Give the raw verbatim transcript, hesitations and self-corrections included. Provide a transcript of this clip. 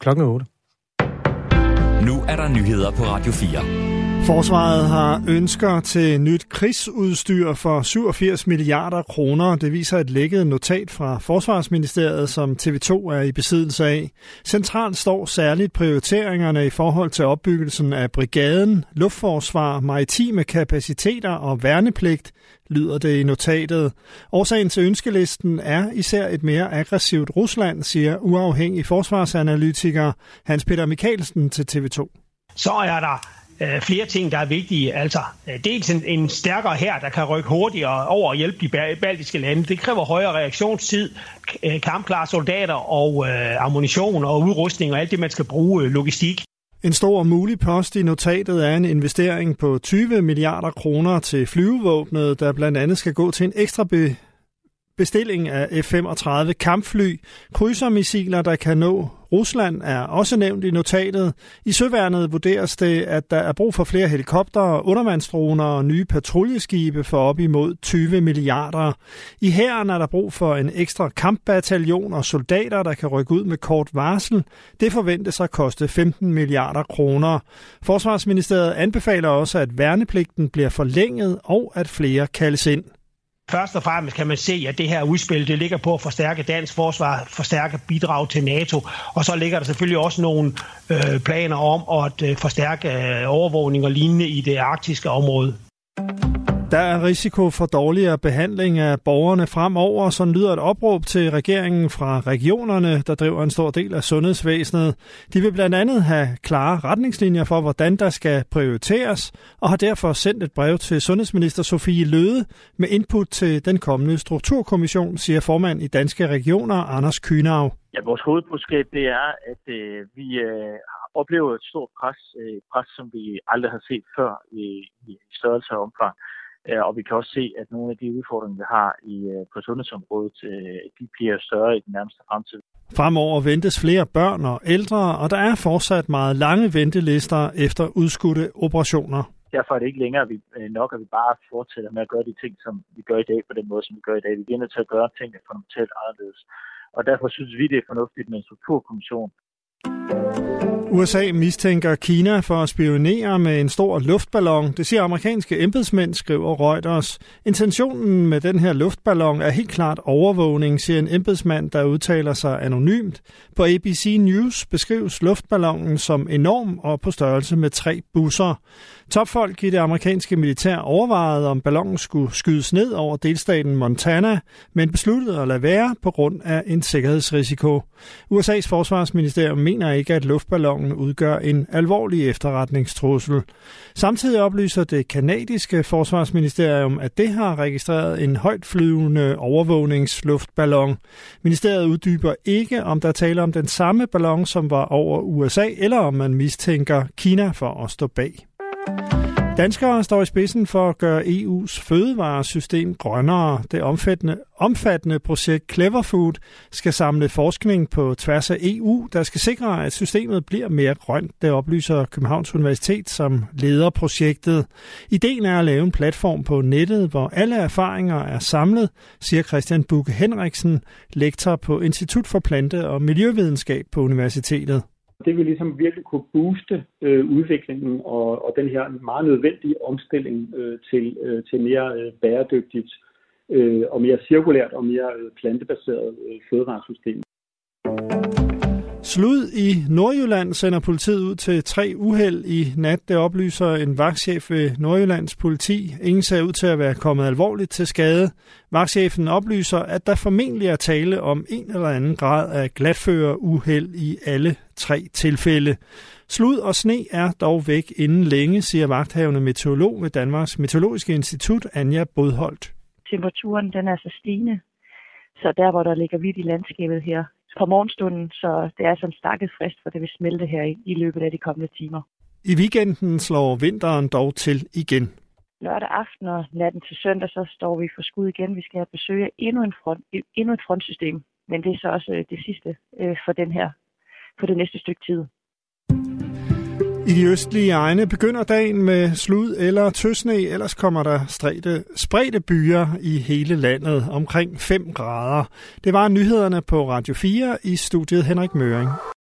klokken otte. Nu er der nyheder på Radio fire. Forsvaret har ønsker til nyt krigsudstyr for syvogfirs milliarder kroner. Det viser et lækket notat fra Forsvarsministeriet, som T V to er i besiddelse af. Centralt står særligt prioriteringerne i forhold til opbyggelsen af brigaden, luftforsvar, maritime kapaciteter og værnepligt, lyder det i notatet. Årsagen til ønskelisten er især et mere aggressivt Rusland, siger uafhængig forsvarsanalytiker Hans Peter Michaelsen til T V to. Så er der øh, flere ting, der er vigtige. Altså, øh, dels en, en stærkere hær, der kan rykke hurtigere over og hjælpe de baltiske lande. Det kræver højere reaktionstid, k- kampklare soldater og øh, ammunition og udrustning og alt det, man skal bruge, øh, logistik. En stor mulig post i notatet er en investering på tyve milliarder kroner til flyvevåbnet, der blandt andet skal gå til en ekstra be- bestilling af F femogtredive kampfly. Krydsermissiler, der kan nå Rusland, er også nævnt i notatet. I søværnet vurderes det, at der er brug for flere helikoptere, undervandsdroner og nye patruljeskibe for op imod tyve milliarder. I hæren er der brug for en ekstra kampbataljon og soldater, der kan rykke ud med kort varsel. Det forventes at koste femten milliarder kroner. Forsvarsministeriet anbefaler også, at værnepligten bliver forlænget og at flere kaldes ind. Først og fremmest kan man se, at det her udspil det ligger på at forstærke dansk forsvar, forstærke bidrag til NATO, og så ligger der selvfølgelig også nogle øh, planer om at øh, forstærke øh, overvågning og lignende i det arktiske område. Der er risiko for dårligere behandling af borgerne fremover, så lyder et opråb til regeringen fra regionerne, der driver en stor del af sundhedsvæsenet. De vil blandt andet have klare retningslinjer for, hvordan der skal prioriteres, og har derfor sendt et brev til sundhedsminister Sophie Løhde med input til den kommende strukturkommission, siger formand i Danske Regioner, Anders Kühnau. Ja, vores hovedbudskab det er, at øh, vi øh, oplever et stort pres, øh, pres, som vi aldrig har set før i, i størrelse og omfang. Og vi kan også se, at nogle af de udfordringer, vi har i, på sundhedsområdet, de bliver større i den nærmeste fremtid. Fremover ventes flere børn og ældre, og der er fortsat meget lange ventelister efter udskudte operationer. Derfor er det ikke længere nok, at vi bare fortsætter med at gøre de ting, som vi gør i dag, på den måde, som vi gør i dag. Vi er nødt til at gøre tingene fundamentalt anderledes. Og derfor synes vi, det er fornuftigt med en strukturkommission. U S A mistænker Kina for at spionere med en stor luftballon. Det siger amerikanske embedsmænd, skriver Reuters. Intentionen med den her luftballon er helt klart overvågning, siger en embedsmand, der udtaler sig anonymt. På A B C News beskrives luftballonen som enorm og på størrelse med tre busser. Topfolk i det amerikanske militær overvejede, om ballonen skulle skydes ned over delstaten Montana, men besluttede at lade være på grund af en sikkerhedsrisiko. U S A's forsvarsministerium mener ikke, at luftballonen udgør en alvorlig efterretningstrussel. Samtidig oplyser det kanadiske forsvarsministerium, at det har registreret en højtflyvende overvågningsluftballon. Ministeriet uddyber ikke, om der taler om den samme ballon, som var over U S A, eller om man mistænker Kina for at stå bag. Danskere står i spidsen for at gøre E U's fødevaresystem grønnere. Det omfattende, omfattende projekt Clever Food skal samle forskning på tværs af E U, der skal sikre, at systemet bliver mere grønt. Det oplyser Københavns Universitet, som leder projektet. Ideen er at lave en platform på nettet, hvor alle erfaringer er samlet, siger Christian Bukke Henriksen, lektor på Institut for Plante- og Miljøvidenskab på universitetet. Det vil ligesom virkelig kunne booste øh, udviklingen og, og den her meget nødvendige omstilling øh, til, øh, til mere øh, bæredygtigt øh, og mere cirkulært og mere øh, plantebaseret øh, fødevaresystem. Slud i Nordjylland sender politiet ud til tre uheld i nat. Det oplyser en vagtchef ved Nordjyllands politi. Ingen ser ud til at være kommet alvorligt til skade. Vagtchefen oplyser, at der formentlig er tale om en eller anden grad af glatføreuheld i alle tre tilfælde. Slud og sne er dog væk inden længe, siger vagthavende meteorolog ved Danmarks Meteorologiske Institut, Anja Bodholt. Temperaturen den er så stigende, så der hvor der ligger hvidt i landskabet her på morgenstunden, så det er sådan stakket frist, for det vil smelte her i, i løbet af de kommende timer. I weekenden slår vinteren dog til igen. Lørdag aften og natten til søndag, så står vi for skud igen. Vi skal have besøg af endnu, en front, endnu et frontsystem, men det er så også det sidste øh, for den her, for det næste stykke tid. I de østlige egne begynder dagen med slud eller tøsne, ellers kommer der stræde, spredte byer i hele landet, omkring fem grader. Det var nyhederne på Radio fire i studiet Henrik Møring.